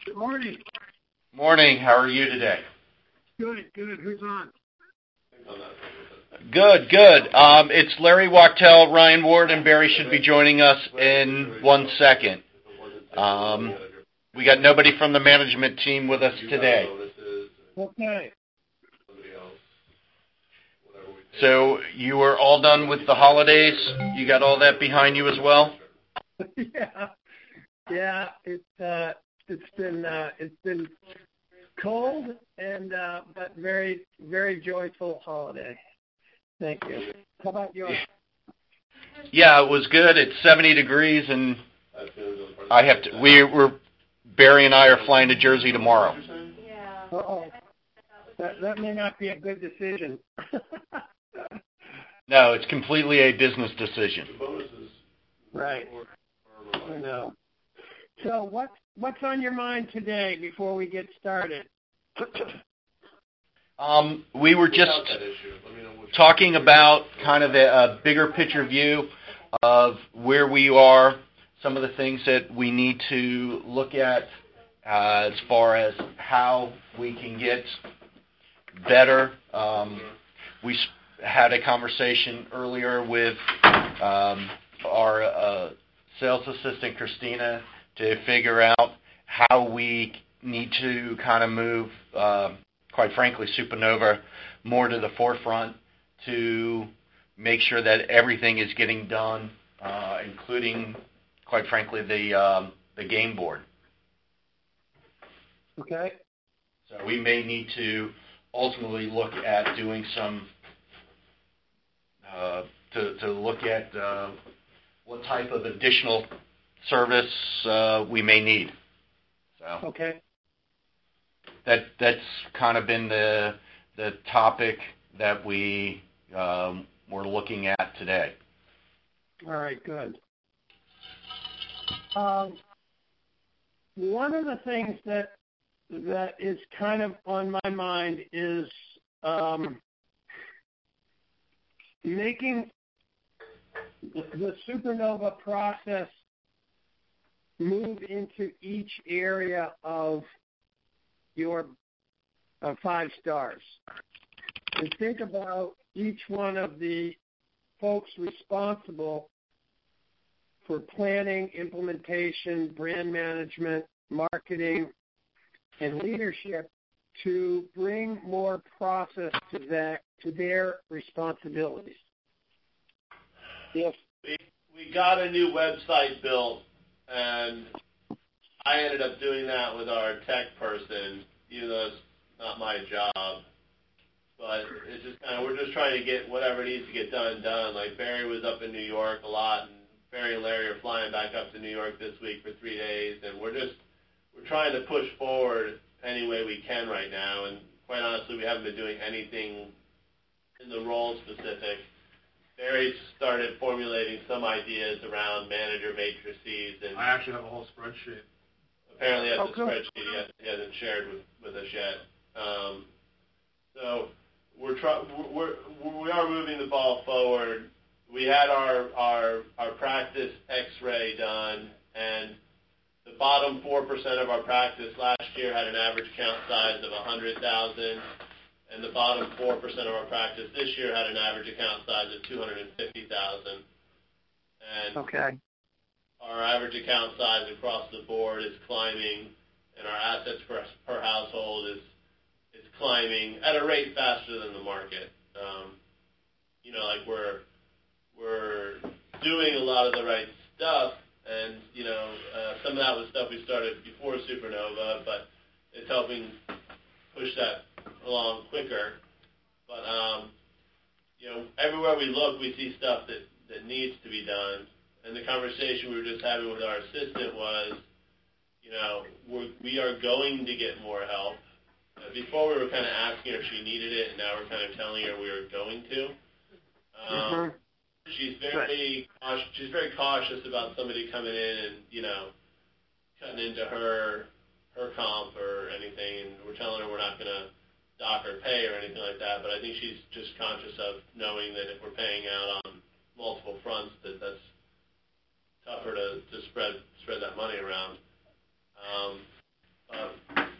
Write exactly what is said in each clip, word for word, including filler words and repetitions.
Good morning. Morning. How are you today? Good, good. Who's on? Good, good. Um, it's Larry Wachtel, Ryan Ward, and Barry should be joining us in one second. Um, we got nobody from the management team with us today. Okay. So you were all done with the holidays? You got all that behind you as well? yeah, yeah. It's uh, it's been uh, it's been cold and uh, but very very joyful holiday. Thank you. How about yours? Yeah, it was good. It's seventy degrees, and I have to. We we're Barry and I are flying to Jersey tomorrow. Yeah. Uh-oh. That that may not be a good decision. No, it's completely a business decision. Right. I know. So what what's on your mind today before we get started? um, we were just talking about kind of a, a bigger picture view of where we are, some of the things that we need to look at uh, as far as how we can get better. Um, we had a conversation earlier with um, our uh, sales assistant, Christina, to figure out how we need to kind of move, uh, quite frankly, Supernova more to the forefront to make sure that everything is getting done, uh, including, quite frankly, the um, the game board. Okay. So we may need to ultimately look at doing some uh, to to look at uh, what type of additional service uh, we may need. So okay. That that's kind of been the the topic that we um, were looking at today. All right, good. Um, one of the things that that is kind of on my mind is um, making the, the Supernova process move into each area of your uh, five stars. And think about each one of the folks responsible for planning, implementation, brand management, marketing, and leadership to bring more process to that to their responsibilities. Yes. We, we got a new website built, and I ended up doing that with our tech person, even though it's not my job. But it's just kind of, we're just trying to get whatever needs to get done, done. Like Barry was up in New York a lot, and Barry and Larry are flying back up to New York this week for three days, and we're just, we're trying to push forward any way we can right now. And quite honestly, we haven't been doing anything in the role specific. Barry started formulating some ideas around manager matrices, and I actually have a whole spreadsheet. apparently that's Oh, a cool. spreadsheet he hasn't, he hasn't shared with, with us yet. Um, so we're try, we're, we're we are moving the ball forward. We had our our our practice X-ray done, and the bottom four percent of our practice last year had an average account size of one hundred thousand. And the bottom four percent of our practice this year had an average account size of two hundred fifty thousand. And Okay. our average account size across the board is climbing, and our assets per, per household is is climbing at a rate faster than the market. Um, you know, like we're we're doing a lot of the right stuff, and you know, uh, some of that was stuff we started before Supernova, but it's helping push that along quicker. But, um, you know, everywhere we look, we see stuff that, that needs to be done. And the conversation we were just having with our assistant was, you know, we're, we are going to get more help. Uh, before we were kind of asking her if she needed it, and now we're kind of telling her we are going to. Um, Mm-hmm. She's very cautious, she's very cautious about somebody coming in and, you know, cutting into her her comp or anything, and we're telling her we're not going to dock her pay or anything like that, but I think she's just conscious of knowing that if we're paying out on multiple fronts, that that's tougher to, to spread spread that money around. Um, but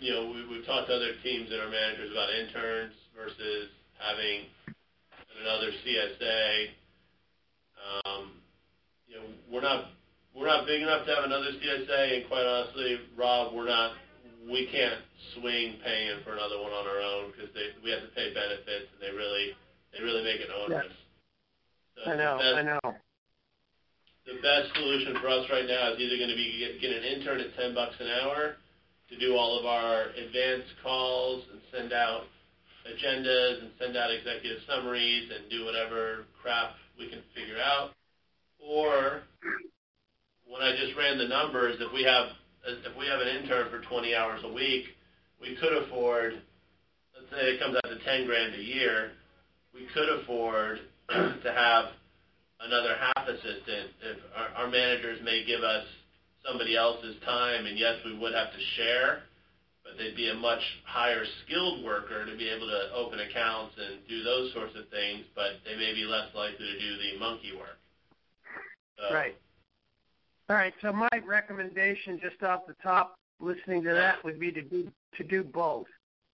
you know, we, we've talked to other teams and our managers about interns versus having another C S A. Um, you know, we're not we're not big enough to have another C S A, and quite honestly, Rob, we're not. We can't swing paying for another one on our own because we have to pay benefits, and they really they really make it onerous. Yeah. So I know. Best, I know. The best solution for us right now is either going to be get, get an intern at ten bucks an hour to do all of our advanced calls and send out agendas and send out executive summaries and do whatever crap we can figure out. Or when I just ran the numbers, if we have if we have an intern for twenty hours a week, we could afford, let's say it comes out to ten grand a year, we could afford to have another half assistant. If our, our managers may give us somebody else's time, and yes, we would have to share, but they'd be a much higher skilled worker to be able to open accounts and do those sorts of things, but they may be less likely to do the monkey work. So, right. All right, so my recommendation just off the top, listening to that, would be to do to do both.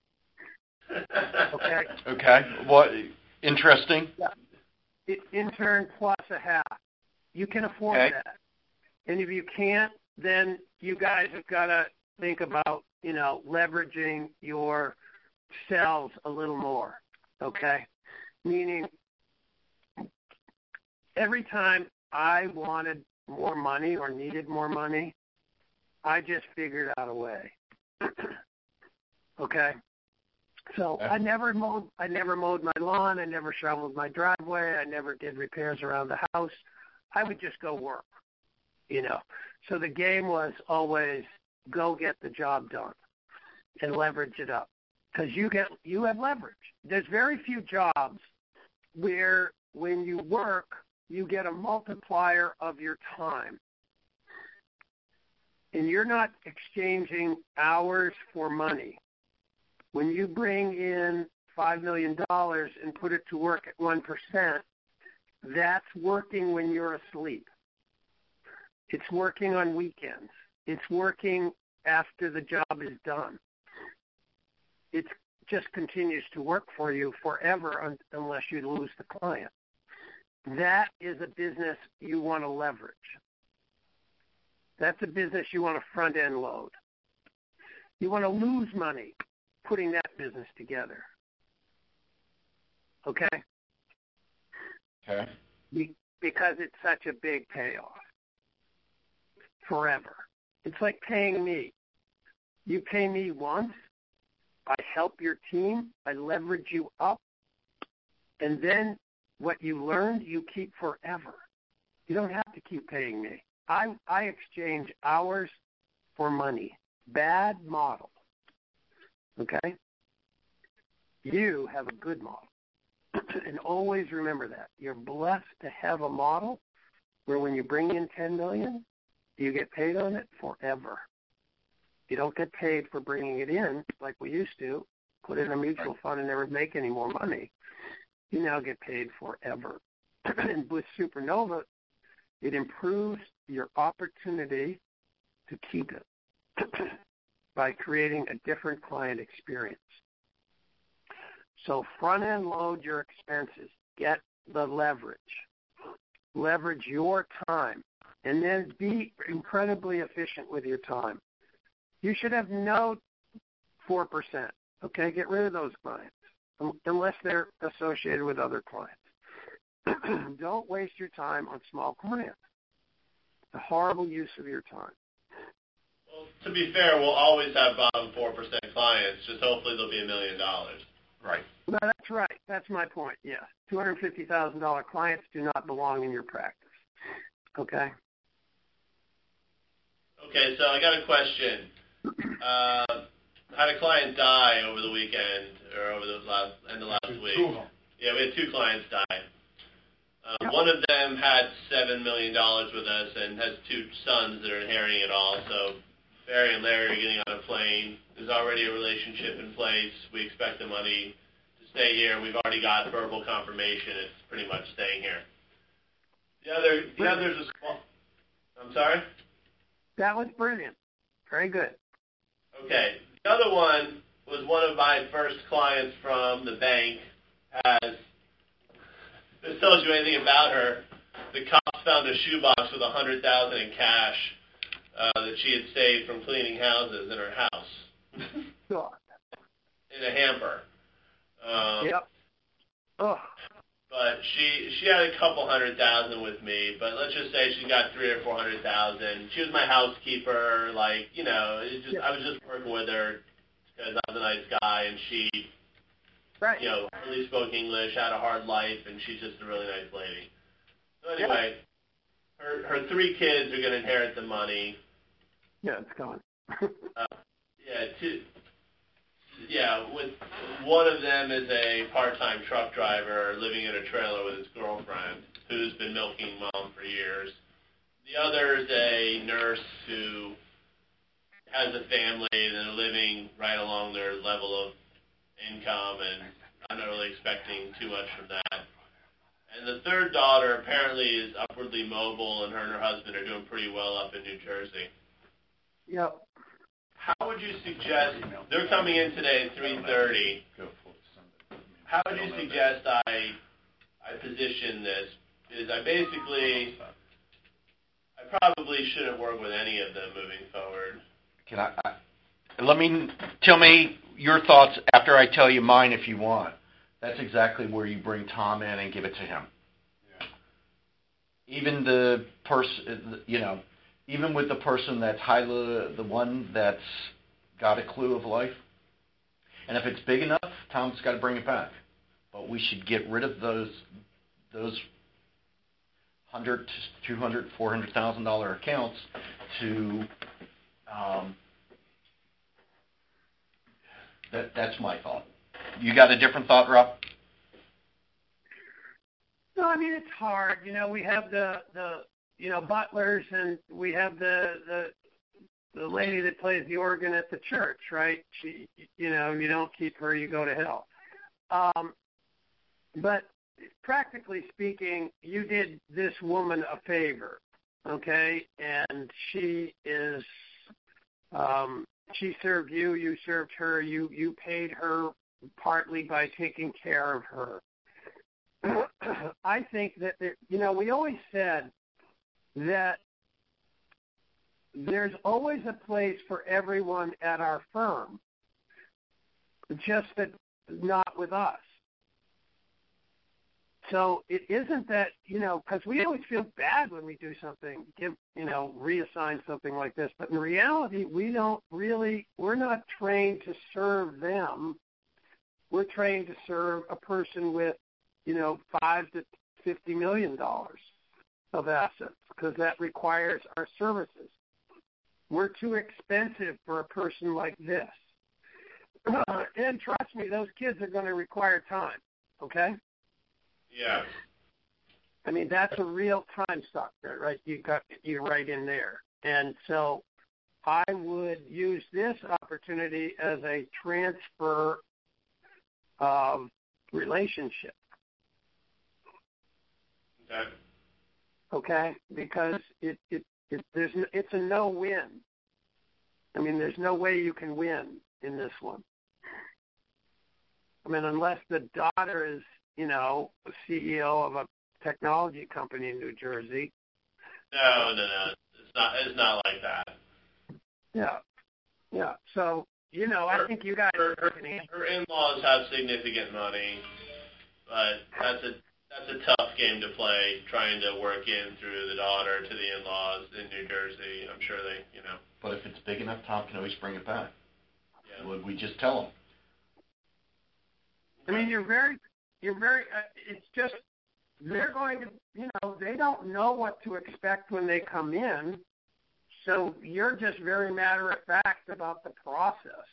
Okay? Okay. What? Interesting. Yeah. It, intern plus a half. You can afford okay. that. And if you can't, then you guys have got to think about, you know, leveraging your cells a little more, okay? Meaning every time I wanted more money or needed more money, I just figured out a way. Okay? So I never mowed I never mowed my lawn, I never shoveled my driveway, I never did repairs around the house. I would just go work, you know. So the game was always go get the job done and leverage it up. Because you get you have leverage. There's very few jobs where when you work you get a multiplier of your time. And you're not exchanging hours for money. When you bring in five million dollars and put it to work at one percent, that's working when you're asleep. It's working on weekends. It's working after the job is done. It just continues to work for you forever un- unless you lose the client. That is a business you want to leverage. That's a business you want to front-end load. You want to lose money putting that business together. Okay? Okay. Be- because it's such a big payoff. Forever. It's like paying me. You pay me once, I help your team, I leverage you up, and then what you learned, you keep forever. You don't have to keep paying me. I, I exchange hours for money. Bad model. Okay? You have a good model. And always remember that. You're blessed to have a model where when you bring in ten million dollars, you get paid on it forever. You don't get paid for bringing it in like we used to, put in a mutual fund and never make any more money. You now get paid forever. And with Supernova, it improves your opportunity to keep it by creating a different client experience. So front-end load your expenses. Get the leverage. Leverage your time. And then be incredibly efficient with your time. You should have no four percent. Okay, get rid of those clients unless they're associated with other clients. Don't waste your time on small clients. It's a horrible use of your time. Well, to be fair, we'll always have bottom four percent clients, just hopefully they'll be a million dollars. Right. No, that's right. That's my point, yes. two hundred fifty thousand dollars clients do not belong in your practice. Okay? Okay, so I got a question. Uh, had a client die over the weekend or over the last end of last week. Yeah, we had two clients die. Um, yep. One of them had seven million dollars with us and has two sons that are inheriting it all. So Barry and Larry are getting on a plane. There's already a relationship in place. We expect the money to stay here. We've already got verbal confirmation. It's pretty much staying here. The other, the other's a small. I'm sorry? That was brilliant. Very good. Okay. The other one was one of my first clients from the bank. Has this tells you anything about her? The cops found a shoebox with a hundred thousand in cash uh, that she had saved from cleaning houses in her house. God. In a hamper. Um, yep. Oh. But she she had a couple hundred thousand with me. But let's just say she got three or four hundred thousand. She was my housekeeper. Like you know, it just yeah. I was just working with her because I was a nice guy, and she, right. you know, really spoke English, had a hard life, and she's just a really nice lady. So anyway, yeah. her her three kids are going to inherit the money. Yeah, it's coming. uh, yeah, two. Yeah, with one of them is a part-time truck driver living in a trailer with his girlfriend, who's been milking mom for years. The other is a nurse who has a family and they're living right along their level of income, and I'm not really expecting too much from that. And the third daughter apparently is upwardly mobile, and her and her husband are doing pretty well up in New Jersey. Yep. How would you suggest, they're coming in today at three thirty, how would you suggest I I position this? Is I basically, I probably shouldn't work with any of them moving forward. Can I, I let me, tell me your thoughts after I tell you mine if you want. That's exactly where you bring Tom in and give it to him. Yeah. Even the person, you know, even with the person that's highly, the one that's got a clue of life, and if it's big enough, Tom's got to bring it back. But we should get rid of those those hundred, two hundred, four hundred thousand dollar accounts to. Um, that that's my thought. You got a different thought, Rob? No, I mean it's hard. You know, we have the the. you know, butlers, and we have the, the the lady that plays the organ at the church, right? She, you know, you don't keep her, you go to hell. Um, but practically speaking, you did this woman a favor, okay? And she is, um, she served you, you served her, you, you paid her partly by taking care of her. I think that, there, you know, we always said that there's always a place for everyone at our firm, just that not with us. So it isn't that, you know, because we always feel bad when we do something, give, you know, reassign something like this. But in reality, we don't really, we're not trained to serve them. We're trained to serve a person with, you know, five to fifty million dollars of assets, because that requires our services. We're too expensive for a person like this. Uh, and trust me, those kids are going to require time, okay? Yeah. I mean, that's a real time sucker, right? You got you right in there. And so I would use this opportunity as a transfer of relationship. Okay. Okay? Because it, it, it there's it's a no-win. I mean, there's no way you can win in this one. I mean, unless the daughter is, you know, a C E O of a technology company in New Jersey. No, no, no. It's not it's not like that. Yeah. Yeah. So, you know, her, I think you guys her, her, her in-laws have significant money, but that's a that's a tough game to play, trying to work in through the daughter to the in-laws in New Jersey. I'm sure they, you know. But if it's big enough, Tom can always bring it back. Yeah. Would we just tell him? I mean, you're very, you're very, uh, it's just, they're going to, you know, they don't know what to expect when they come in, so you're just very matter-of-fact about the process.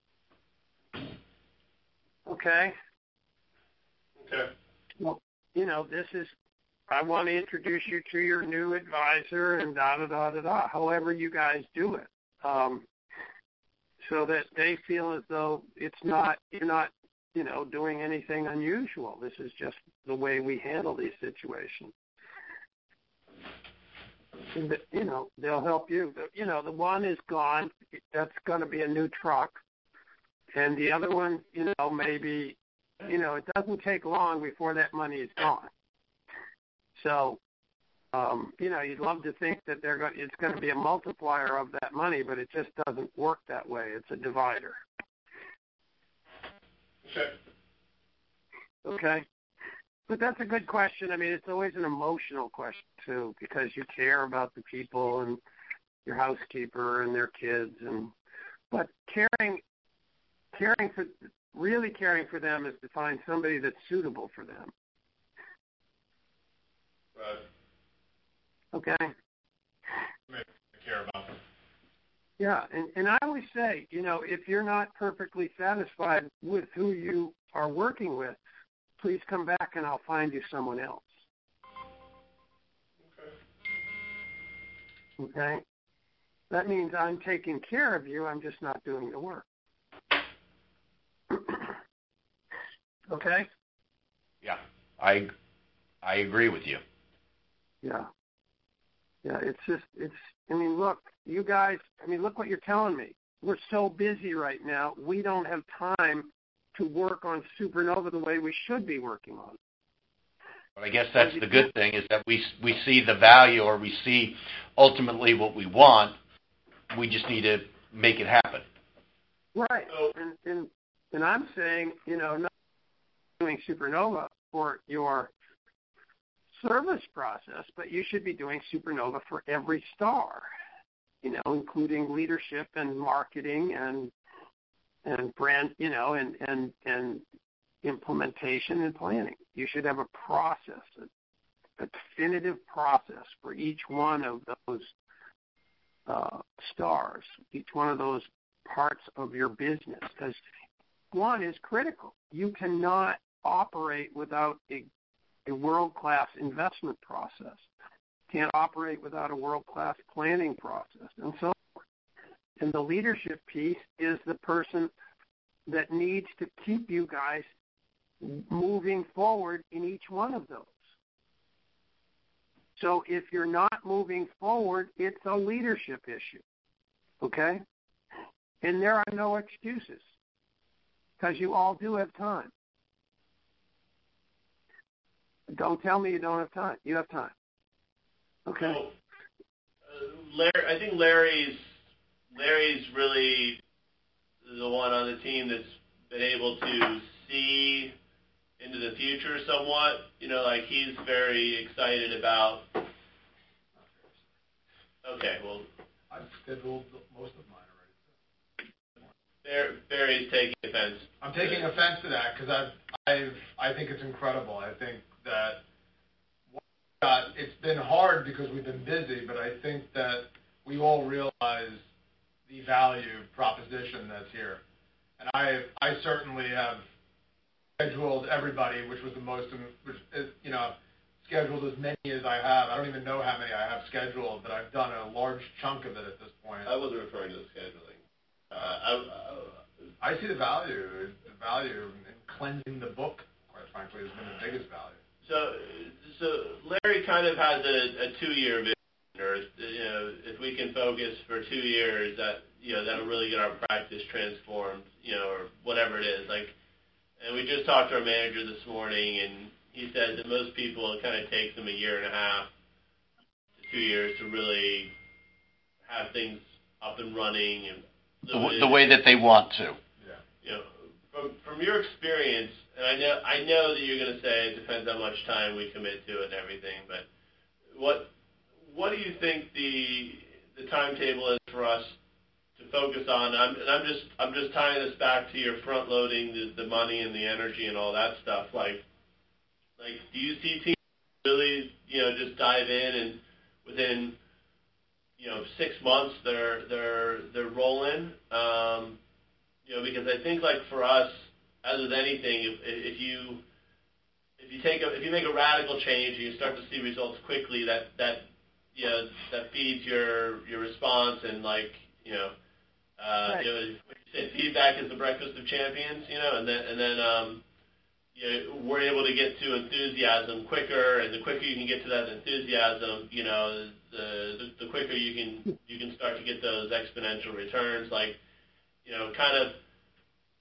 Okay? Okay. Well, you know, this is, I want to introduce you to your new advisor and da-da-da-da-da, however you guys do it, um, so that they feel as though it's not, you're not, you know, doing anything unusual. This is just the way we handle these situations. And, you know, they'll help you. You know, the one is gone. That's going to be a new truck. and the other one, you know, maybe, you know, it doesn't take long before that money is gone. So, um, you know, you'd love to think that they're going, it's going to be a multiplier of that money, but it just doesn't work that way. It's a divider. Okay. Okay. But that's a good question. I mean, it's always an emotional question, too, because you care about the people and your housekeeper and their kids. And but caring, caring for, really caring for them is to find somebody that's suitable for them. Right. Okay. I care about them. Yeah, and, and I always say, you know, if you're not perfectly satisfied with who you are working with, please come back and I'll find you someone else. Okay. Okay? That means I'm taking care of you, I'm just not doing the work. Okay? Yeah, I I agree with you. Yeah. Yeah, it's just, it's, I mean, look, you guys, I mean, look what you're telling me. We're so busy right now, we don't have time to work on Supernova the way we should be working on it. But I guess that's the good thing is that we we see the value, or we see ultimately what we want. We just need to make it happen. Right. And, and, and I'm saying, you know, not doing Supernova for your service process, but you should be doing Supernova for every star, you know, including leadership and marketing and and brand, you know, and, and, and implementation and planning. You should have a process, a, a definitive process for each one of those uh, stars, each one of those parts of your business, because one is critical. You cannot operate without a, a world-class investment process. Can't operate without a world-class planning process, and so forth. And the leadership piece is the person that needs to keep you guys moving forward in each one of those. So if you're not moving forward, it's a leadership issue, okay? And there are no excuses, because you all do have time. Don't tell me you don't have time. You have time. Okay. So, uh, Larry, I think Larry's Larry's really the one on the team that's been able to see into the future somewhat. You know, like he's very excited about. Okay, well, I've scheduled most of mine already. Barry's taking offense. I'm taking offense to that because I've, I've, I think it's incredible. I think that uh, it's been hard because we've been busy, but I think that we all realize the value proposition that's here. And I, I certainly have scheduled everybody, which was the most, which is, you know, scheduled as many as I have. I don't even know how many I have scheduled, but I've done a large chunk of it at this point. I wasn't referring to the scheduling. Uh, I, I, I see the value. The value in cleansing the book, quite frankly, has been the biggest value. So, so Larry kind of has a, a two-year vision, or you know, if we can focus for two years, that you know that'll really get our practice transformed, you know, or whatever it is. Like, and we just talked to our manager this morning, and he said that most people it kind of takes them a year and a half to two years to really have things up and running and the, the, the way that they want to. Yeah. You know, from from your experience, and I know I know that you're going to say it depends how much time we commit to it and everything, but what what do you think the the timetable is for us to focus on? I'm, and I'm just I'm just tying this back to your front loading the, the money and the energy and all that stuff. Like like do you see teams really you know just dive in and within you know six months they're they're they're rolling? Um, you know because I think like for us, as with anything, if if you if you take a if you make a radical change and you start to see results quickly, that that you know that feeds your your response and like you know. Uh, right. You know, say feedback is the breakfast of champions, you know, and then and then um, you know, we're able to get to enthusiasm quicker, and the quicker you can get to that enthusiasm, you know, the the, the quicker you can you can start to get those exponential returns. Like, you know, kind of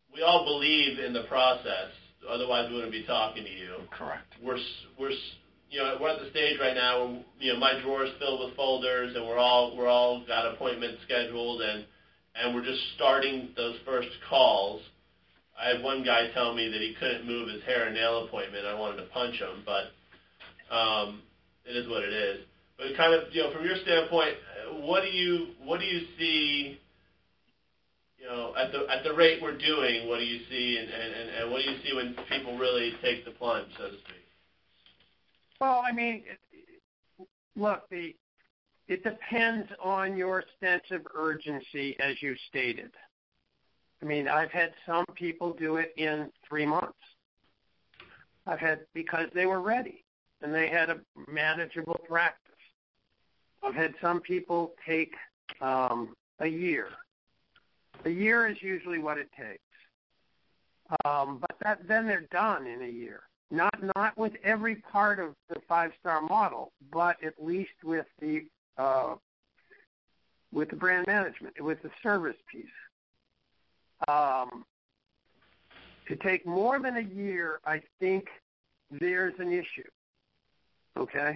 we all believe in the process. Otherwise, we wouldn't be talking to you. Correct. We're we're you know we're at the stage right now where, you know, my drawer's filled with folders, and we're all we're all got appointments scheduled, and and we're just starting those first calls. I had one guy tell me that he couldn't move his hair and nail appointment. I wanted to punch him, but um, it is what it is. But kind of, you know, from your standpoint, what do you what do you see? You know, at the at the rate we're doing, what do you see, and, and, and what do you see when people really take the plunge, so to speak? Well, I mean, look, the it depends on your sense of urgency, as you stated. I mean, I've had some people do it in three months. I've had because they were ready and they had a manageable practice. I've had some people take um, a year. A year is usually what it takes. Um, but that, then they're done in a year. Not not with every part of the five-star model, but at least with the uh, with the brand management, with the service piece. Um, to take more than a year, I think there's an issue. Okay.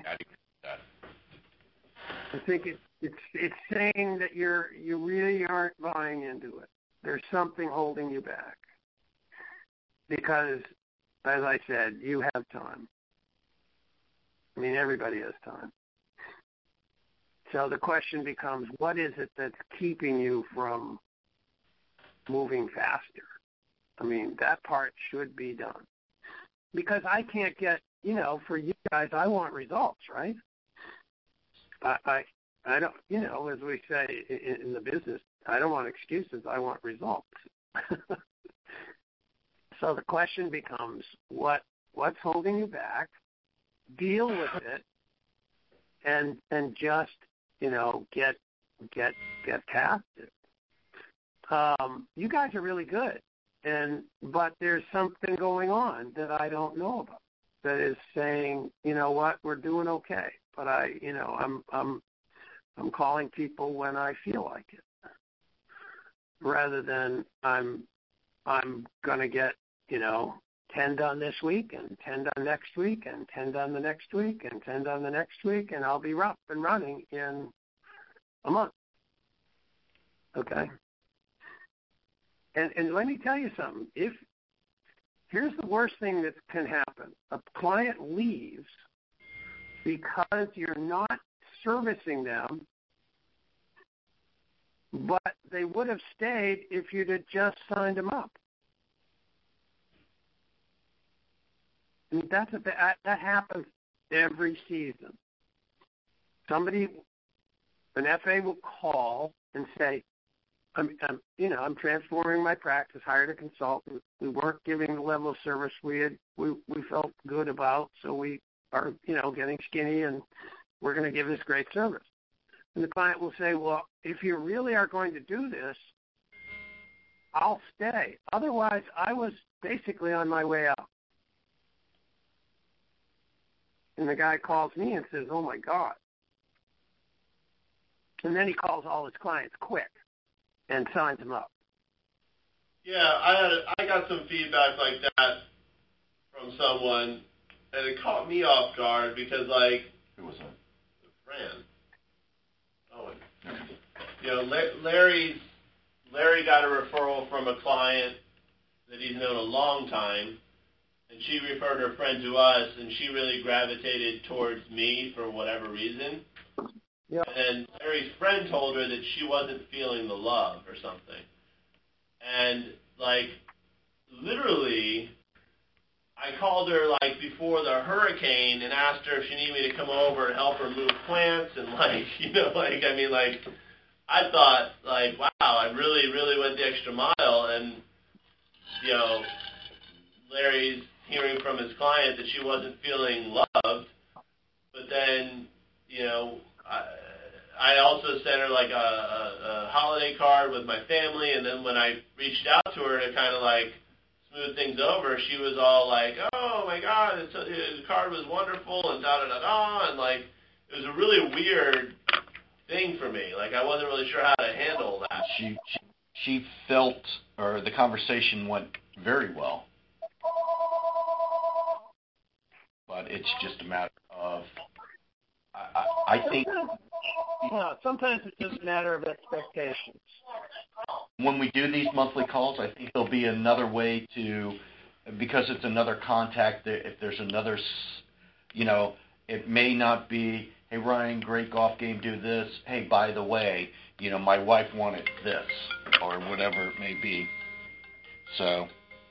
I think it's it's it's saying that you're you really aren't buying into it. There's something holding you back. Because, as I said, you have time. I mean, everybody has time. So the question becomes, what is it that's keeping you from moving faster? I mean, that part should be done. Because I can't get, you know, for you guys, I want results, right? I, I, I don't, you know, as we say in, in the business, I don't want excuses. I want results. So the question becomes, what what's holding you back? Deal with it, and and just, you know, get get get past it. Um, you guys are really good, and but there's something going on that I don't know about that is saying, you know what, we're doing okay, but I, you know, I'm I'm I'm calling people when I feel like it, rather than I'm I'm gonna get, you know, ten done this week and ten done next week and ten done the next week and ten done the next week, and I'll be up and running in a month. Okay. And and let me tell you something. If here's the worst thing that can happen: a client leaves because you're not servicing them, but they would have stayed if you'd have just signed them up. I mean, that's a, that, that happens every season. Somebody, an F A will call and say, I'm, I'm, you know, I'm transforming my practice, hired a consultant. We weren't giving the level of service we had, we, we felt good about, so we are, you know, getting skinny, and we're going to give this great service. And the client will say, well, if you really are going to do this, I'll stay. Otherwise, I was basically on my way out. And the guy calls me and says, oh, my God. And then he calls all his clients quick and signs them up. Yeah, I had a, I got some feedback like that from someone, and it caught me off guard because, like, who was that? Fran. Oh, you know, Larry's Larry got a referral from a client that he's known a long time, and she referred her friend to us, and she really gravitated towards me for whatever reason. Yep. And Larry's friend told her that she wasn't feeling the love or something. And, like, literally, I called her, like, before the hurricane and asked her if she needed me to come over and help her move plants. And, like, you know, like, I mean, like, I thought, like, wow, I really, really went the extra mile. And, you know, Larry's hearing from his client that she wasn't feeling loved. But then, you know, I, I also sent her, like, a, a, a holiday card with my family. And then when I reached out to her to kind of, like, smooth things over, she was all like, oh, my God, it's a, the card was wonderful, and da-da-da-da, and, like, it was a really weird thing for me. Like, I wasn't really sure how to handle that. She, she she felt, or the conversation went very well. But it's just a matter of, I, I, I think... Yeah, sometimes it's just a matter of expectations. When we do these monthly calls, I think there'll be another way to, because it's another contact, if there's another, you know, it may not be, hey, Ryan, great golf game, do this. Hey, by the way, you know, my wife wanted this, or whatever it may be. So,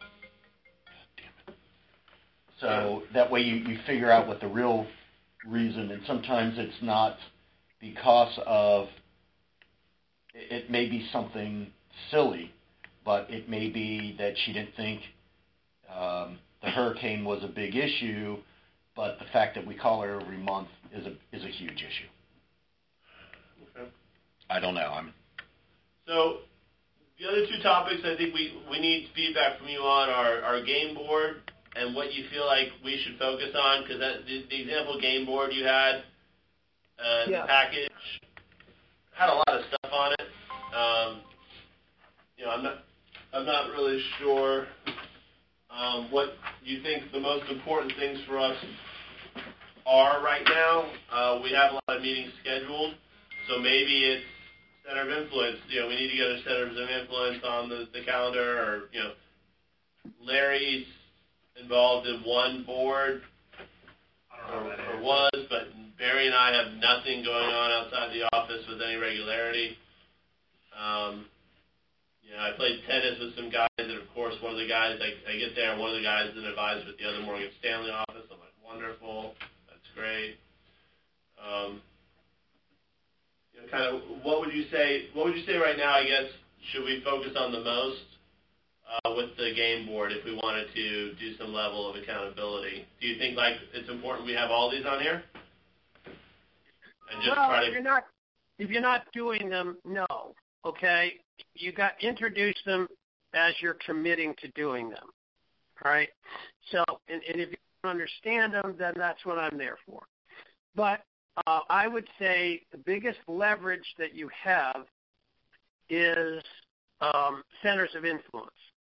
so that way you, you figure out what the real reason, and sometimes it's not because of, it may be something silly, but it may be that she didn't think um, the hurricane was a big issue, but the fact that we call her every month is a is a huge issue. Okay. I don't know. I'm. So the other two topics I think we, we need feedback from you on are our game board and what you feel like we should focus on, because the, the example game board you had, uh, yeah. the package had a lot of stuff on it. Um, you know, I'm not I'm not really sure um, what you think the most important things for us are right now. Uh, we have a lot of meetings scheduled, so maybe it's center of influence. You know, we need to get a centers of influence on the, the calendar, or, you know, Larry's involved in one board, or, or was, but Barry and I have nothing going on outside the office with any regularity. Um, you know, I played tennis with some guys, and of course, one of the guys, I, I get there, and one of the guys is an advisor with the other Morgan Stanley office. I'm like, wonderful, that's great. Um, you know, kind of, what would you say? What would you say right now? I guess should we focus on the most uh, with the game board if we wanted to do some level of accountability? Do you think like it's important we have all these on here? And just well, try to. If you're not, if you're not doing them, no. Okay, you got introduce them as you're committing to doing them. All right. So, and, and if you don't understand them, then that's what I'm there for. But uh, I would say the biggest leverage that you have is um, centers of influence.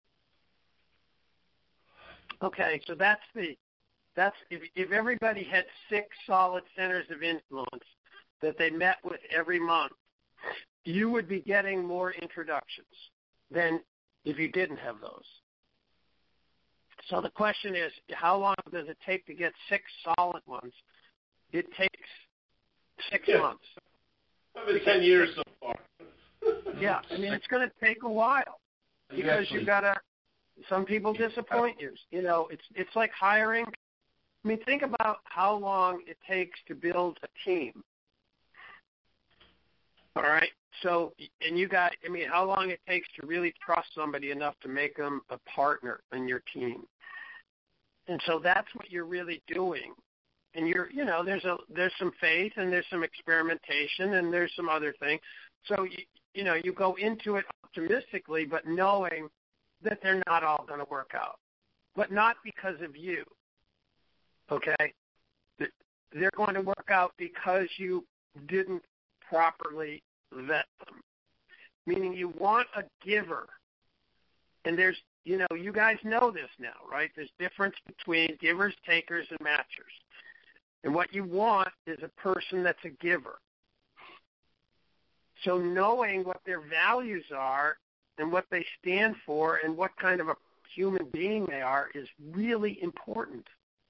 Okay, so that's the that's if, if everybody had six solid centers of influence that they met with every month, you would be getting more introductions than if you didn't have those. So the question is, how long does it take to get six solid ones? It takes six yeah. months. I've been ten years so far. Yeah, I mean, it's going to take a while because actually, you got to, some people disappoint you. You know, it's it's like hiring. I mean, think about how long it takes to build a team. All right. So, and you got, I mean, how long it takes to really trust somebody enough to make them a partner in your team. And so that's what you're really doing. And you're, you know, there's a, there's some faith and there's some experimentation and there's some other things. So, you, you know, you go into it optimistically, but knowing that they're not all going to work out, but not because of you. Okay. They're going to work out because you didn't properly vet them, meaning you want a giver. And there's, you know, you guys know this now, right? There's difference between givers, takers, and matchers. And what you want is a person that's a giver. So knowing what their values are and what they stand for and what kind of a human being they are is really important.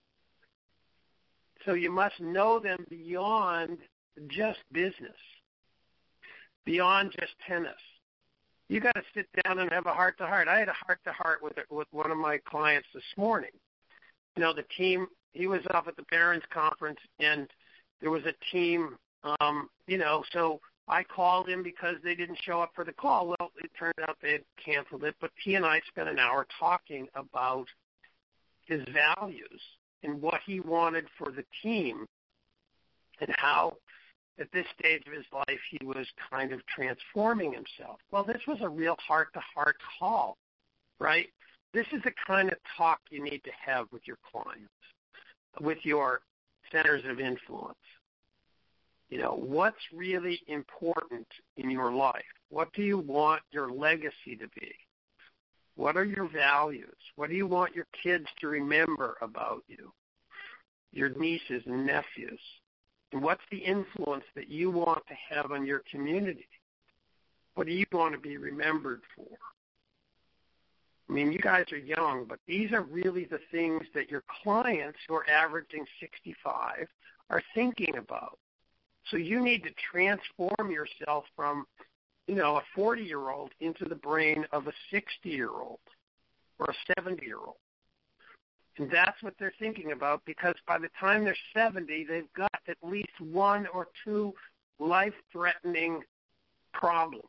So you must know them beyond just business, beyond just tennis. You got to sit down and have a heart-to-heart. I had a heart-to-heart with with one of my clients this morning. You know, the team, he was off at the Barron's conference, and there was a team, um, you know, so I called him because they didn't show up for the call. Well, it turned out they had canceled it, but he and I spent an hour talking about his values and what he wanted for the team and how at this stage of his life he was kind of transforming himself. Well, this was a real heart-to-heart call, right? This is the kind of talk you need to have with your clients, with your centers of influence. You know, what's really important in your life? What do you want your legacy to be? What are your values? What do you want your kids to remember about you, your nieces and nephews? And what's the influence that you want to have on your community? What do you want to be remembered for? I mean, you guys are young, but these are really the things that your clients who are averaging sixty-five are thinking about. So you need to transform yourself from, you know, a forty-year-old into the brain of a sixty-year-old or a seventy-year-old. And that's what they're thinking about, because by the time they're seventy, they've got at least one or two life-threatening problems.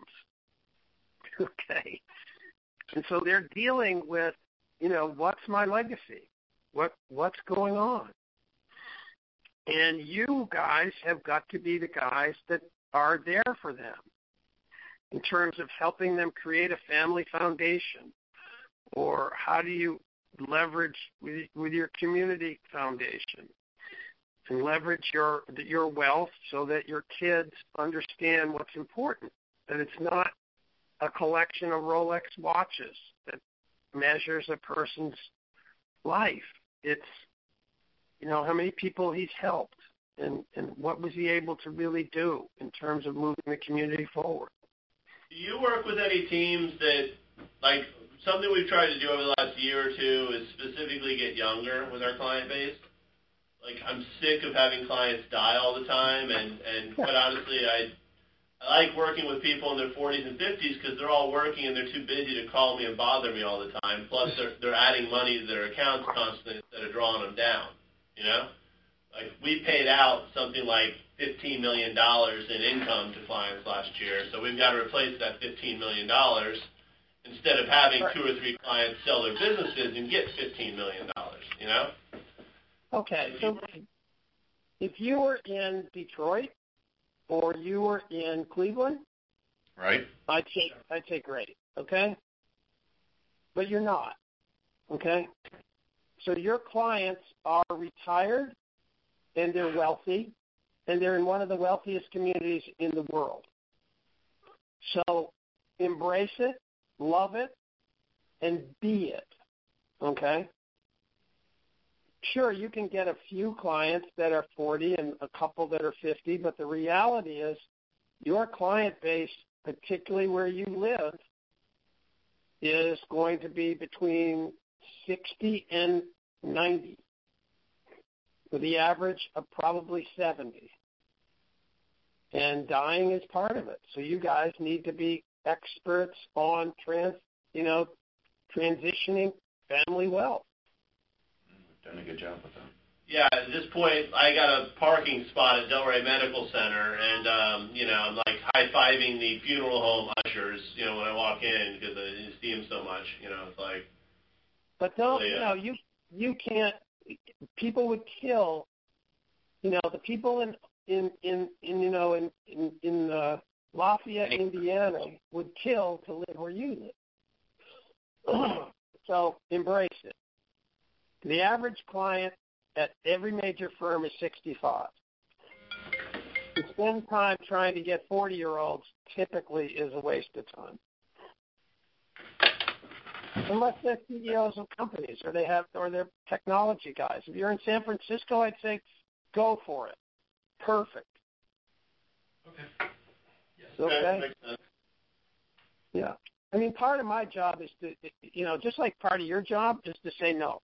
Okay? And so they're dealing with, you know, what's my legacy? What What's going on? And you guys have got to be the guys that are there for them in terms of helping them create a family foundation, or how do you leverage with, with your community foundation and leverage your your wealth so that your kids understand what's important, that it's not a collection of Rolex watches that measures a person's life. It's, you know, how many people he's helped and, and what was he able to really do in terms of moving the community forward. Do you work with any teams that, like, something we've tried to do over the last year or two is specifically get younger with our client base? Like, I'm sick of having clients die all the time, and, and quite honestly, I I like working with people in their forties and fifties because they're all working and they're too busy to call me and bother me all the time. Plus, they're, they're adding money to their accounts constantly instead of drawing them down, you know? Like, we paid out something like fifteen million dollars in income to clients last year, so we've got to replace that fifteen million dollars instead of having two or three clients sell their businesses and get fifteen million dollars, you know? Okay, so if you were in Detroit or you were in Cleveland, right, I'd say, I'd say great, okay? But you're not, okay? So your clients are retired and they're wealthy, and they're in one of the wealthiest communities in the world. So embrace it, love it, and be it, okay? Sure, you can get a few clients that are forty and a couple that are fifty, but the reality is your client base, particularly where you live, is going to be between sixty and ninety, with the average of probably seventy. And dying is part of it. So you guys need to be experts on trans, you know, transitioning family wealth. Done a good job with them. Yeah, at this point, I got a parking spot at Delray Medical Center, and, um, you know, I'm like high-fiving the funeral home ushers, you know, when I walk in because I see them so much, you know, it's like. But don't, really, you uh, know, you, you can't, people would kill, you know, the people in, in, in, in you know, in, in, in uh, Lafayette, Indiana would kill to live where you live. So embrace it. The average client at every major firm is sixty-five. To spend time trying to get forty-year-olds typically is a waste of time. Unless they're C E Os of companies or they have, or they're technology guys. If you're in San Francisco, I'd say go for it. Perfect. Okay. Yes. Okay. that makes sense. Yeah. I mean, part of my job is to, you know, just like part of your job is to say no.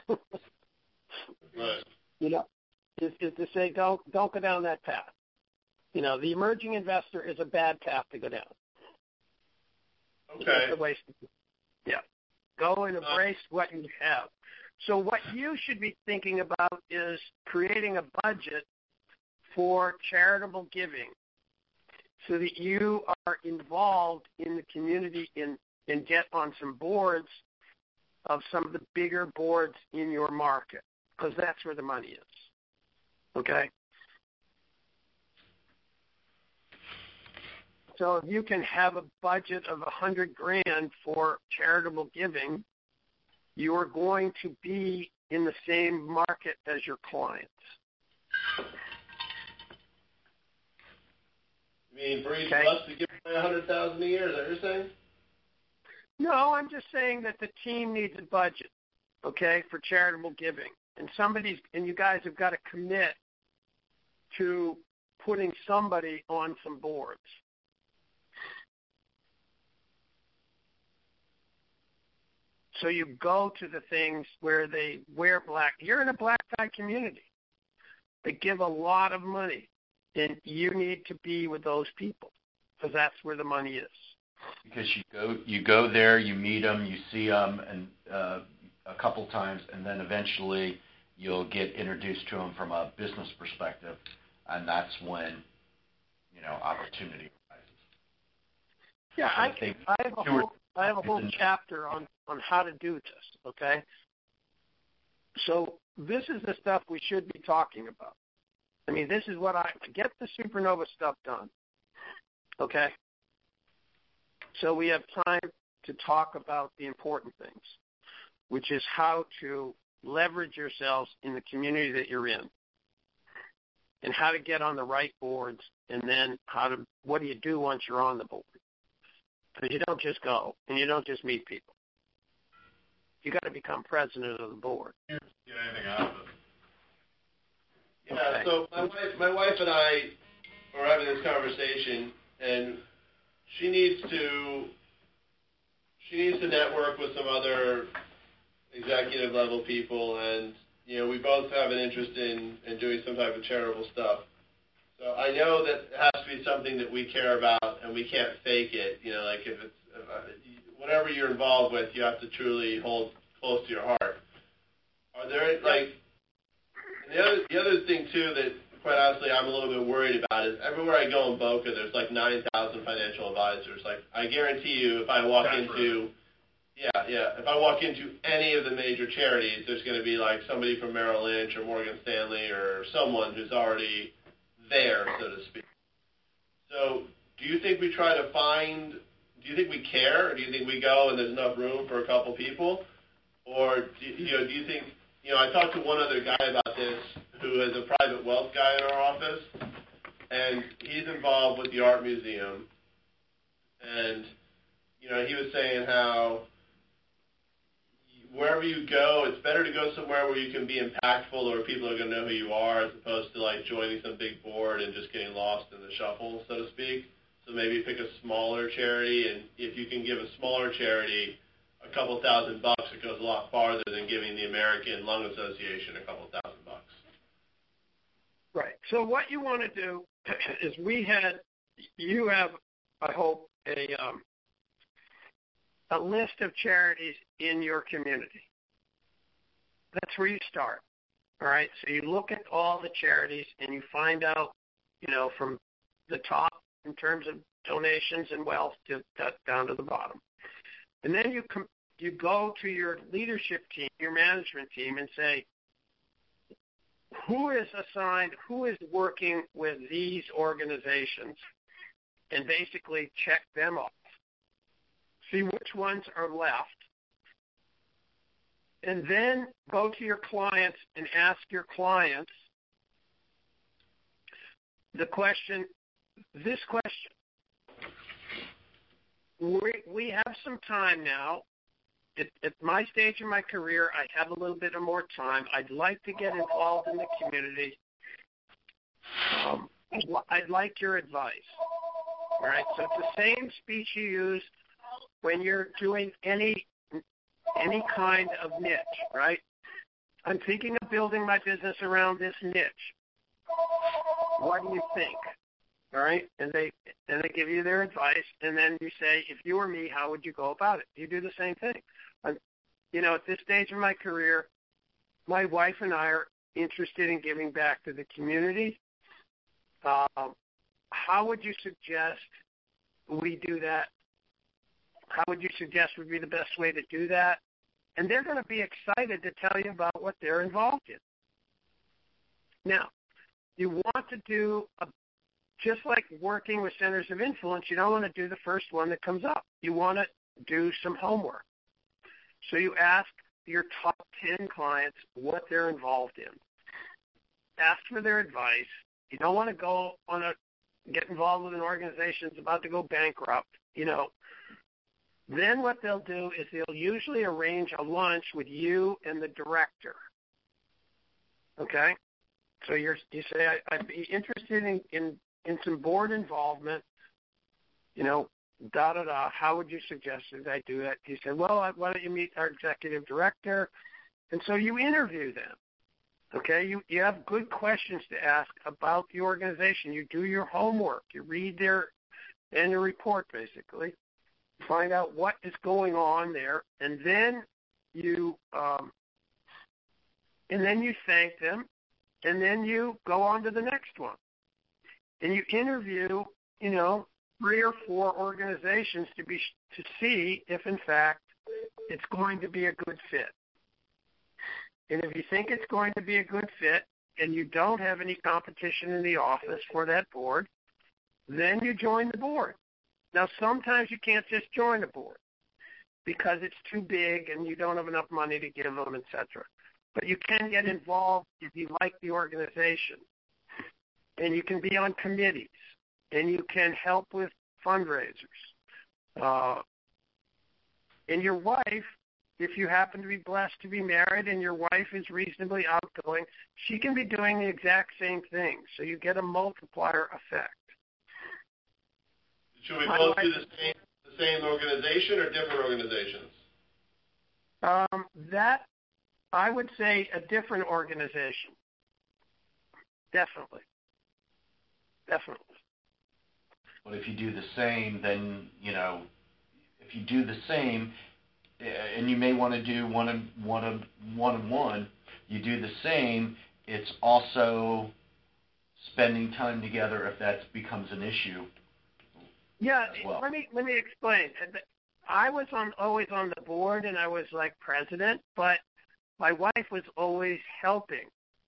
Right. You know, is, is to say don't don't go down that path. You know, the emerging investor is a bad path to go down. Okay. It's a waste of, yeah. Go and embrace uh, what you have. So what you should be thinking about is creating a budget for charitable giving so that you are involved in the community and, and get on some boards of some of the bigger boards in your market, because that's where the money is. Okay? So if you can have a budget of a hundred grand for charitable giving, you are going to be in the same market as your clients. mean for each Okay. of us to give away a hundred thousand a year? Is that what you're saying? No, I'm just saying that the team needs a budget, okay, for charitable giving. And somebody's, and you guys have got to commit to putting somebody on some boards. So you go to the things where they wear black. You're in a black tie community. They give a lot of money, and you need to be with those people because that's where the money is. Because you go, you go there, you meet them, you see them, and uh, a couple times, and then eventually you'll get introduced to them from a business perspective, and that's when, you know, opportunity arises. Yeah, I, They, I have a whole, I have a whole chapter on, on how to do this, okay? So this is the stuff we should be talking about. I mean, this is what I, get the Supernova stuff done, okay? So we have time to talk about the important things, which is how to leverage yourselves in the community that you're in and how to get on the right boards, and then how to, what do you do once you're on the board? Because you don't just go and you don't just meet people. You got to become president of the board. Get anything out of it. Yeah, Okay. so my wife, my wife and I are having this conversation, and she needs to she needs to network with some other executive level people, and you know we both have an interest in, in doing some type of charitable stuff. So I know that it has to be something that we care about, and we can't fake it. You know, like if it's if, uh, whatever you're involved with, you have to truly hold close to your heart. Are there like and the other the other thing too that quite honestly I'm a little bit worried about is everywhere I go in Boca, there's like nine thousand financial advisors. Like I guarantee you, if I walk That's into right. yeah yeah if I walk into any of the major charities, there's going to be like somebody from Merrill Lynch or Morgan Stanley or someone who's already there, so to speak. So do you think we try to find? Do you think we care? Or do you think we go and there's enough room for a couple people? Or do you, you know? Do you think? You know, I talked to one other guy about this who is a private wealth guy in our office, and he's involved with the art museum. And you know, he was saying how wherever you go, it's better to go somewhere where you can be impactful or people are going to know who you are as opposed to like joining some big board and just getting lost in the shuffle, so to speak. So maybe pick a smaller charity, and if you can give a smaller charity a couple thousand bucks, it goes a lot farther than giving the American Lung Association a couple thousand bucks. Right. So what you want to do is we had, you have, I hope, a um, a list of charities in your community. That's where you start. All right. So you look at all the charities and you find out, you know, from the top in terms of donations and wealth to down to the bottom. And then you com- you go to your leadership team, your management team, and say, who is assigned, who is working with these organizations, and basically check them off. See which ones are left, and then go to your clients and ask your clients the question, this question. We, we have some time now. At, at my stage in my career, I have a little bit of more time. I'd like to get involved in the community. Um, I'd like your advice. All right, so it's the same speech you use when you're doing any any kind of niche, right? I'm thinking of building my business around this niche. What do you think? All right, and they and they give you their advice, and then you say, if you were me, how would you go about it? You do the same thing. I'm, you know, at this stage of my career, my wife and I are interested in giving back to the community. Um, how would you suggest we do that? How would you suggest would be the best way to do that? And they're going to be excited to tell you about what they're involved in. Now, you want to do a just like working with centers of influence, you don't want to do the first one that comes up. You want to do some homework. So you ask your top ten clients what they're involved in. Ask for their advice. You don't want to go on a get involved with an organization that's about to go bankrupt, you know, then what they'll do is they'll usually arrange a lunch with you and the director. Okay? So you're, you say, I, I'd be interested in, in, in some board involvement, you know, da-da-da, how would you suggest that I do that? He said, well, why don't you meet our executive director? And so you interview them. Okay, you, you have good questions to ask about the organization. You do your homework. You read their annual report, basically. Find out what is going on there, and then you um, and then you thank them, and then you go on to the next one. And you interview, you know, three or four organizations to be to see if, in fact, it's going to be a good fit. And if you think it's going to be a good fit and you don't have any competition in the office for that board, then you join the board. Now, sometimes you can't just join a board because it's too big and you don't have enough money to give them, et cetera. But you can get involved if you like the organization. And you can be on committees. And you can help with fundraisers. Uh, and your wife, if you happen to be blessed to be married and your wife is reasonably outgoing, she can be doing the exact same thing. So you get a multiplier effect. Should we both do the same, the same organization or different organizations? Um, that, I would say a different organization. Definitely. Definitely. But if you do the same, then, you know, if you do the same, and you may want to do one and one and one and one, you do the same, it's also spending time together if that becomes an issue. Yeah, well. let me let me explain. I was on always on the board and I was like president, but my wife was always helping.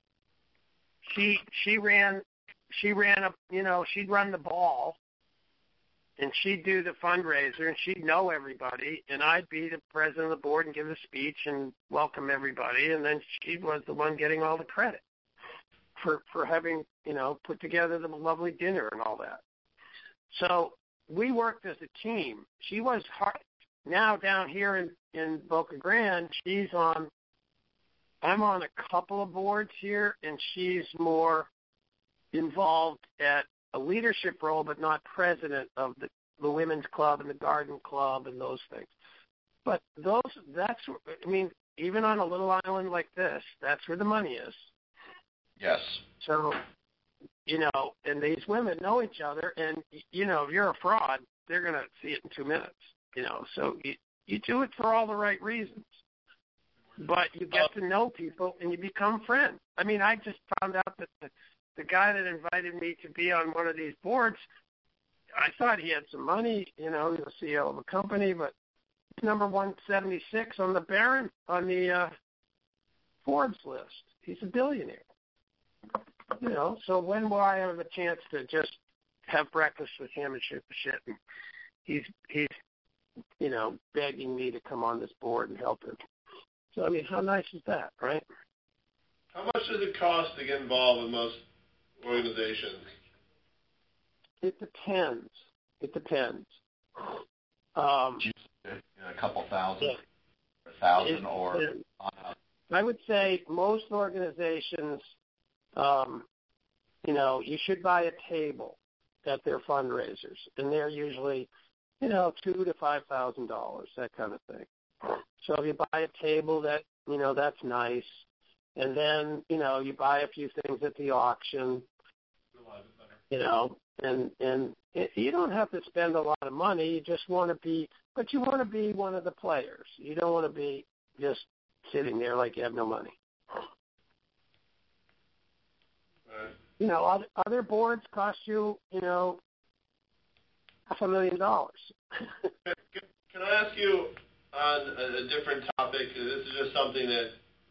She she ran she ran a you know, she'd run the ball. And she'd do the fundraiser, and she'd know everybody, and I'd be the president of the board and give the speech and welcome everybody, and then she was the one getting all the credit for for having, you know, put together the lovely dinner and all that. So we worked as a team. She was hard. Now down here in, in Boca Grande, she's on, I'm on a couple of boards here, and she's more involved at a leadership role, but not president of the, the women's club and the garden club and those things. But those, that's, I mean, even on a little island like this, that's where the money is. Yes. So, you know, and these women know each other, and, you know, if you're a fraud, they're going to see it in two minutes, you know. So you, you do it for all the right reasons. But you get to know people, and you become friends. I mean, I just found out that the, the guy that invited me to be on one of these boards, I thought he had some money, you know, he was the C E O of a company, but he's number one seventy-six on the Barron, on the uh, Forbes list. He's a billionaire. You know, so when will I have a chance to just have breakfast with him and shoot the shit? And he's, he's, you know, begging me to come on this board and help him. So, I mean, how nice is that, right? How much does it cost to get involved with most organizations? It depends. It depends. Um, a couple thousand, yeah. a thousand, it, or it, I would say most organizations, um, you know, you should buy a table at their fundraisers, and they're usually, you know, two to five thousand dollars, that kind of thing. So if you buy a table, that you know, that's nice, and then you know, you buy a few things at the auction. You know, and and it, you don't have to spend a lot of money. You just want to be, but you want to be one of the players. You don't want to be just sitting there like you have no money. Right. You know, other, other boards cost you, you know, half a million dollars. can, can I ask you on a, a different topic? This is just something that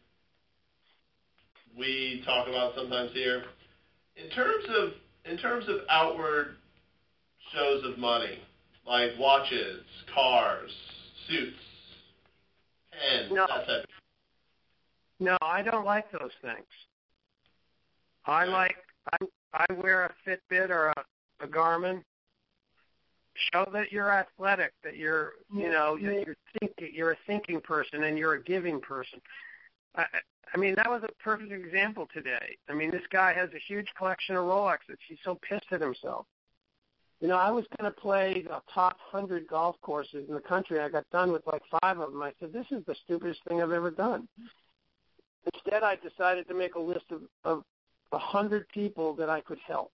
we talk about sometimes here. In terms of In terms of outward shows of money, like watches, cars, suits, pens, no. that type of thing. No, I don't like those things. I like, I, I wear a Fitbit or a a Garmin. Show that you're athletic, that you're, you know, you're thinking, you're a thinking person and you're a giving person. I, I mean, that was a perfect example today. I mean, this guy has a huge collection of Rolexes. He's so pissed at himself. You know, I was going to play the top one hundred golf courses in the country. I got done with like five of them. I said, this is the stupidest thing I've ever done. Instead, I decided to make a list of, of one hundred people that I could help.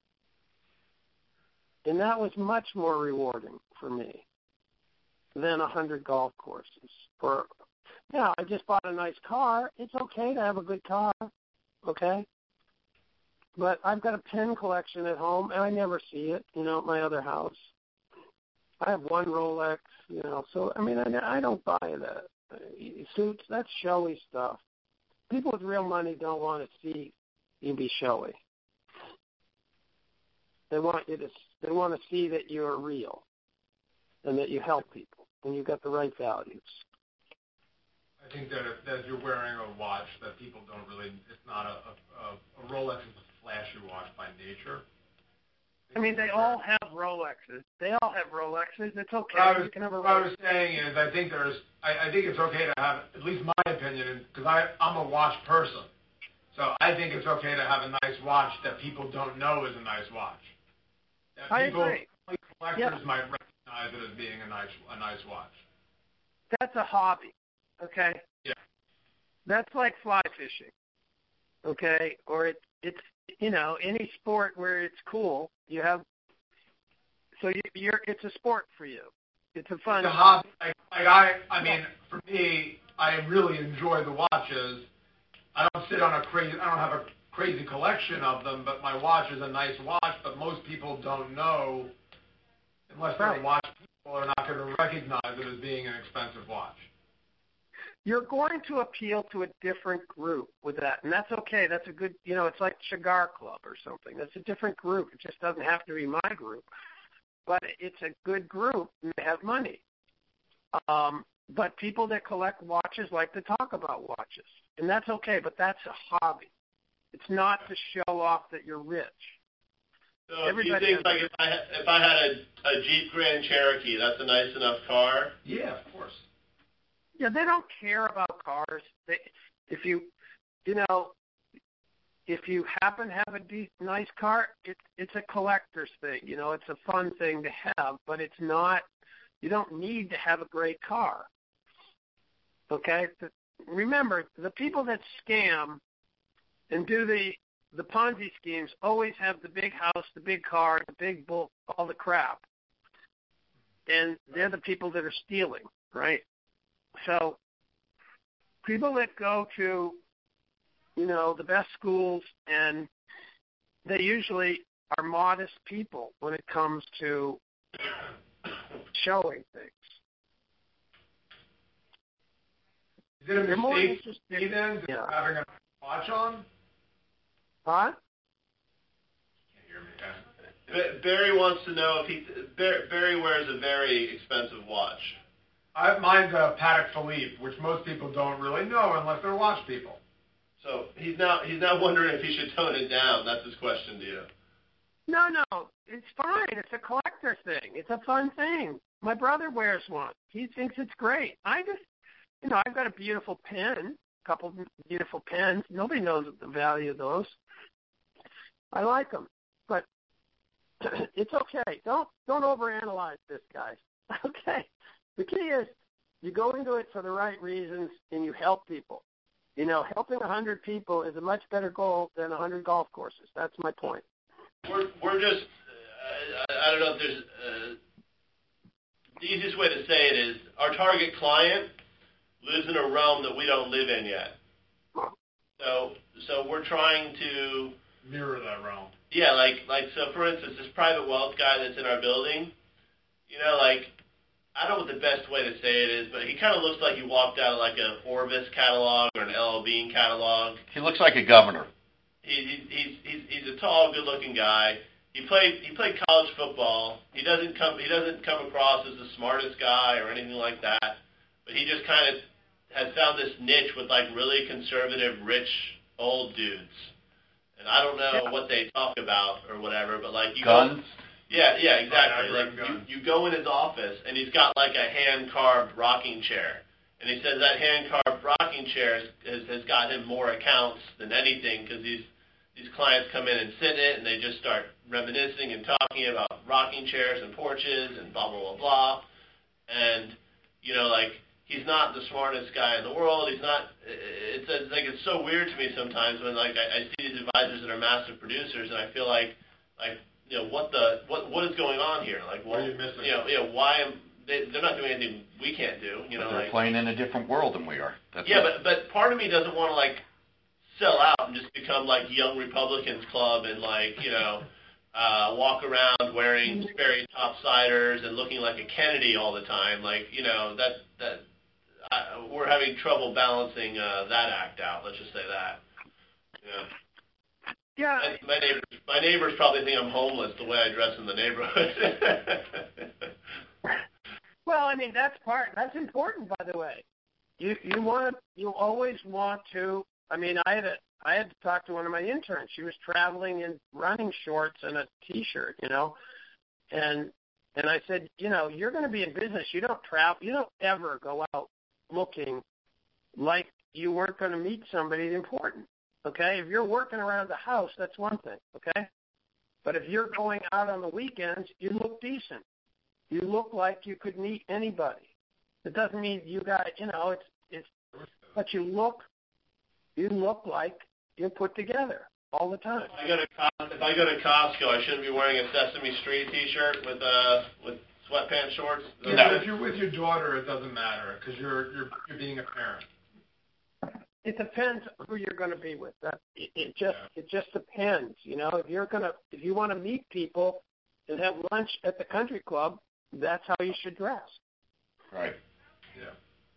And that was much more rewarding for me than one hundred golf courses. Or, yeah, I just bought a nice car. It's okay to have a good car, okay? But I've got a pen collection at home, and I never see it, you know, at my other house. I have one Rolex, you know, so, I mean, I, I don't buy that. Suits, that's showy stuff. People with real money don't want to see you be showy. They want you to, they want to see that you're real and that you help people and you've got the right values. I think that if that you're wearing a watch that people don't really, it's not a, a, a Rolex is a flashy watch by nature. I mean, they all have Rolexes. They all have Rolexes. It's okay. What I was, you can have a what I was saying is I think there's, I, I think it's okay to have, at least my opinion, because I'm a watch person. So I think it's okay to have a nice watch that people don't know is a nice watch. That I people, agree. collectors Yeah. might recognize it as being a nice, a nice watch. That's a hobby, okay? Yeah. That's like fly fishing, okay? Or it, it's, you know, any sport where it's cool, you have, so you, you're, it's a sport for you. It's a fun. It's a hobby. Like, like I, I mean, for me, I really enjoy the watches. I don't sit on a crazy, I don't have a crazy collection of them, but my watch is a nice watch, but most people don't know, unless they're Right. watch people, are not going to recognize it as being an expensive watch. You're going to appeal to a different group with that, and that's okay. That's a good, you know, it's like Cigar Club or something. That's a different group. It just doesn't have to be my group, but it's a good group and they have money. Um, but people that collect watches like to talk about watches, and that's okay, but that's a hobby. It's not to show off that you're rich. So Everybody you think has- like if I if I had a, a Jeep Grand Cherokee, that's a nice enough car? Yeah, of course. Yeah, they don't care about cars. They, if you, you know, if you happen to have a de- nice car, it's it's a collector's thing. You know, it's a fun thing to have, but it's not. You don't need to have a great car. Okay. The, remember, the people that scam and do the the Ponzi schemes always have the big house, the big car, the big bull, all the crap, and they're the people that are stealing, right? So people that go to, you know, the best schools, and they usually are modest people when it comes to showing things. Is it a They're more mistake interested- for me then, yeah. having a watch on? Huh? Can't hear me. Yeah. Ba- Barry wants to know if he Bar- Barry wears a very expensive watch. I, mine's a Patek Philippe, which most people don't really know unless they're watch people. So he's now he's now wondering if he should tone it down. That's his question to you. No, no, it's fine. It's a collector thing. It's a fun thing. My brother wears one. He thinks it's great. I just, you know, I've got a beautiful pen, a couple of beautiful pens. Nobody knows the value of those. I like them, but it's okay. Don't don't overanalyze this, guys. Okay. The key is you go into it for the right reasons and you help people. You know, helping one hundred people is a much better goal than one hundred golf courses. That's my point. We're we're just uh, I, I don't know if there's uh, the easiest way to say it is our target client lives in a realm that we don't live in yet. So so we're trying to Mirror that realm. yeah like like so for instance this private wealth guy that's in our building, you know, like I don't know what the best way to say it is, but he kind of looks like he walked out of like an Orvis catalog or an L L Bean catalog. He looks like a governor. He, he, he's he's he's a tall, good-looking guy. He played he played college football. He doesn't come he doesn't come across as the smartest guy or anything like that. But he just kind of has found this niche with like really conservative, rich old dudes. and I don't know what they talk about or whatever, but like you guns. Go, yeah, yeah, exactly. Oh, like you, you go in his office and he's got like a hand carved rocking chair, and he says that hand carved rocking chair has, has, has got him more accounts than anything because these these clients come in and sit in it and they just start reminiscing and talking about rocking chairs and porches and blah blah blah blah, and you know like. He's not the smartest guy in the world. He's not. It's, it's like it's so weird to me sometimes when like I, I see these advisors that are massive producers, and I feel like, like you know, what the what what is going on here? Like, what well, are you missing? You know, you know, why am they? They're not doing anything we can't do. You know, but they're like, playing in a different world than we are. That's yeah, it. but but part of me doesn't want to like sell out and just become like Young Republicans Club and like you know. Uh, walk around wearing Sperry topsiders and looking like a Kennedy all the time, like you know that that. I, we're having trouble balancing uh, that act out. Let's just say that. Yeah. Yeah. And my neighbors, my neighbors probably think I'm homeless the way I dress in the neighborhood. Well, I mean that's part. That's important, by the way. You you want to. You always want to. I mean, I had a. I had to talk to one of my interns. She was traveling in running shorts and a T-shirt, you know, and and I said, you know, you're going to be in business. You don't travel. You don't ever go out looking like you weren't going to meet somebody important, okay? If you're working around the house, that's one thing, okay? But if you're going out on the weekends, you look decent. You look like you could meet anybody. It doesn't mean you got, you know, it's, it's, but you look, you look like you're put together all the time. If I go to, if I go to Costco, I shouldn't be wearing a Sesame Street T-shirt with, uh, with, sweatpants shorts? Yeah, no. but if you're with your daughter, it doesn't matter because you're you're you're being a parent. It depends who you're going to be with. That it, it just yeah. it just depends. You know, if you're gonna if you want to meet people and have lunch at the country club, that's how you should dress. Right. Yeah.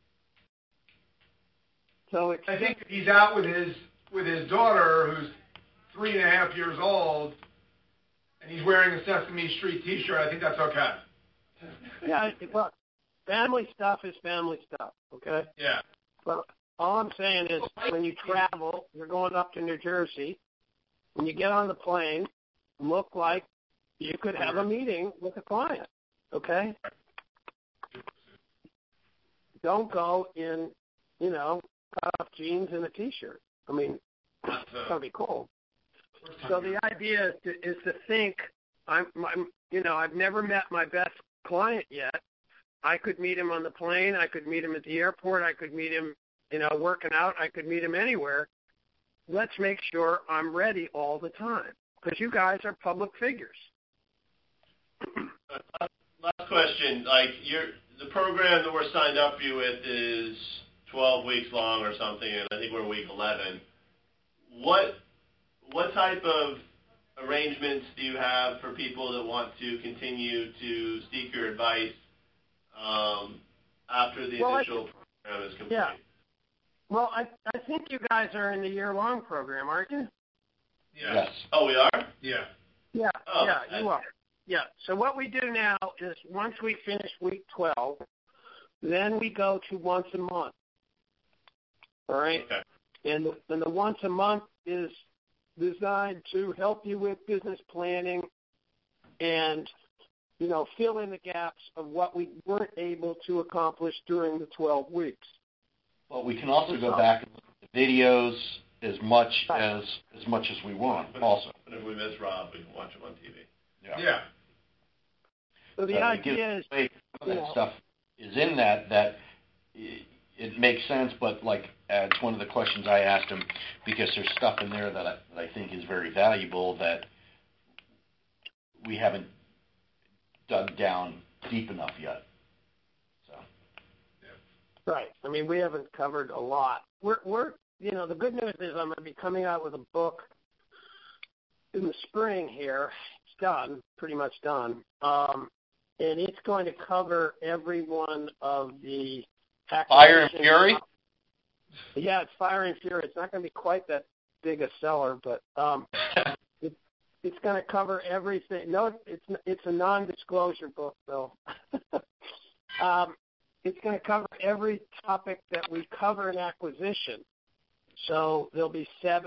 So it's I think if he's out with his with his daughter, who's three and a half years old, and he's wearing a Sesame Street T-shirt, I think that's okay. Yeah, well, family stuff is family stuff, okay? Yeah. But all I'm saying is when you travel, you're going up to New Jersey, when you get on the plane, look like you could have a meeting with a client, okay? Don't go in, you know, cut-off jeans and a T-shirt. I mean, it's going to be cold. So the idea is to, is to think, I'm, I'm, you know, I've never met my best client yet. I could meet him on the plane. I could meet him at the airport. I could meet him, you know, working out. I could meet him anywhere. Let's make sure I'm ready all the time because you guys are public figures. Last question. Like you're, the program that we're signed up for you with is twelve weeks long or something, and I think we're week eleven. What what type of arrangements do you have for people that want to continue to seek your advice um, after the well, initial I, program is complete? Yeah. Well, I I think you guys are in the year-long program, aren't you? Yeah. Yes. Oh, we are? Yeah. Yeah, oh, yeah, I, you are. Yeah. So what we do now is once we finish week twelve, then we go to once a month. All right? Okay. And the, and the once a month is designed to help you with business planning and, you know, fill in the gaps of what we weren't able to accomplish during the twelve weeks. Well, we can also go back and look at the videos as much as as much as we want. Also, and if we miss Rob, we can watch him on T V. Yeah. Yeah. So the uh, idea is, some of that know, stuff is in that that it makes sense, but like uh, it's one of the questions I asked him because there's stuff in there that I, that I think is very valuable that we haven't dug down deep enough yet. So. Right. I mean, we haven't covered a lot. We're, we're, you know, the good news is I'm going to be coming out with a book in the spring here. It's done, pretty much done. Um, and it's going to cover every one of the Fire and Fury? Yeah, it's Fire and Fury. It's not going to be quite that big a seller, but um, it, it's going to cover everything. No, it's it's a non-disclosure book, though. um, it's going to cover every topic that we cover in acquisition. So there'll be seven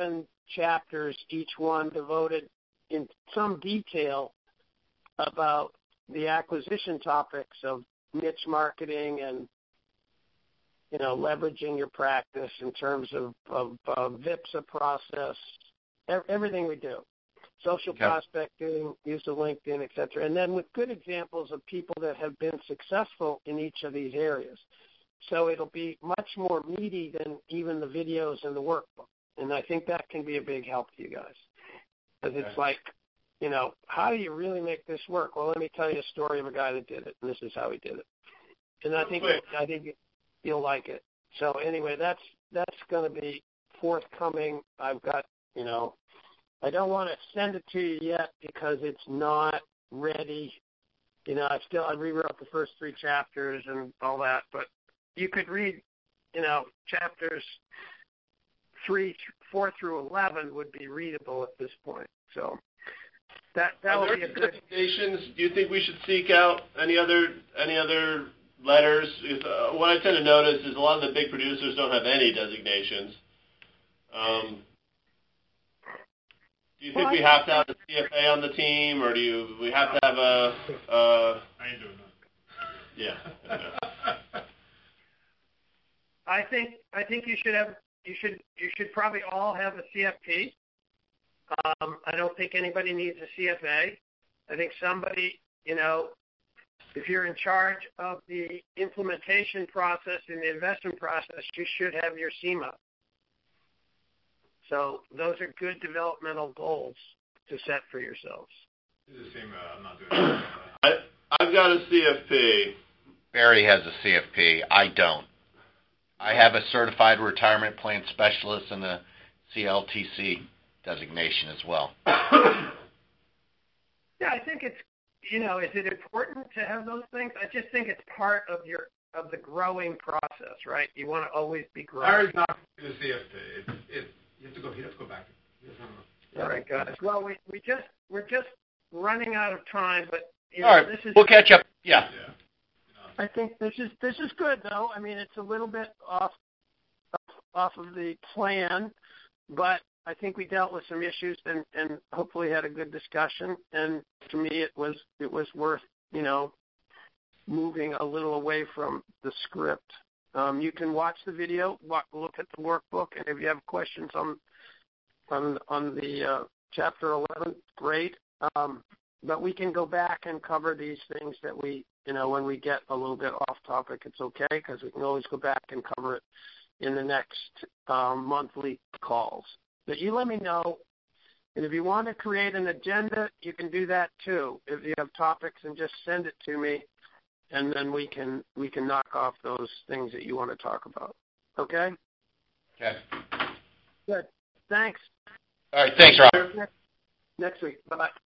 chapters, each one devoted in some detail about the acquisition topics of niche marketing and, you know, leveraging your practice in terms of, of uh, VIPSA process, everything we do. Social okay. prospecting, use of LinkedIn, et cetera. And then with good examples of people that have been successful in each of these areas. So it'll be much more meaty than even the videos in the workbook. And I think that can be a big help to you guys. Because okay. it's like, you know, how do you really make this work? Well, let me tell you a story of a guy that did it, and this is how he did it. And I think I think you'll like it. So anyway, that's that's going to be forthcoming. I've got, you know, I don't want to send it to you yet because it's not ready. You know, I still I rewrote the first three chapters and all that, but you could read, you know, chapters three, four through eleven would be readable at this point. So that that will be a good. Designations? Do you think we should seek out any other any other letters? If, uh, what I tend to notice is a lot of the big producers don't have any designations. Um, do you think well, we have to have a C F A on the team, or do you we have to have a? Uh, I ain't doing that. Yeah. I think I think you should have you should you should probably all have a C F P. Um, I don't think anybody needs a C F A. I think somebody, you know, if you're in charge of the implementation process and the investment process, you should have your C M A. So those are good developmental goals to set for yourselves. The C M A, I'm not doing that. I, I've got a C F P. Barry has a C F P. I don't. I have a certified retirement plan specialist and a C L T C designation as well. Yeah, I think it's, you know, is it important to have those things? I just think it's part of your of the growing process, right? You want to always be growing. Barry's not the C F P. It's, it's, you have to go. You have to go back. All right, guys. Well, we we just we're just running out of time, but you know, all right, this is we'll catch up. Yeah. yeah. I think this is this is good though. I mean, it's a little bit off off of the plan, but I think we dealt with some issues and, and hopefully had a good discussion. And to me, it was it was worth, you know, moving a little away from the script. Um, you can watch the video, walk, look at the workbook, and if you have questions on on on the uh, chapter eleven, great. Um, but we can go back and cover these things that we, you know, when we get a little bit off topic, it's okay because we can always go back and cover it in the next um, monthly calls. But you let me know, and if you want to create an agenda, you can do that too. If you have topics, and just send it to me, and then we can we can knock off those things that you want to talk about. Okay? Okay. Good. Thanks. All right. Thanks, Rob. Next, next week. Bye-bye.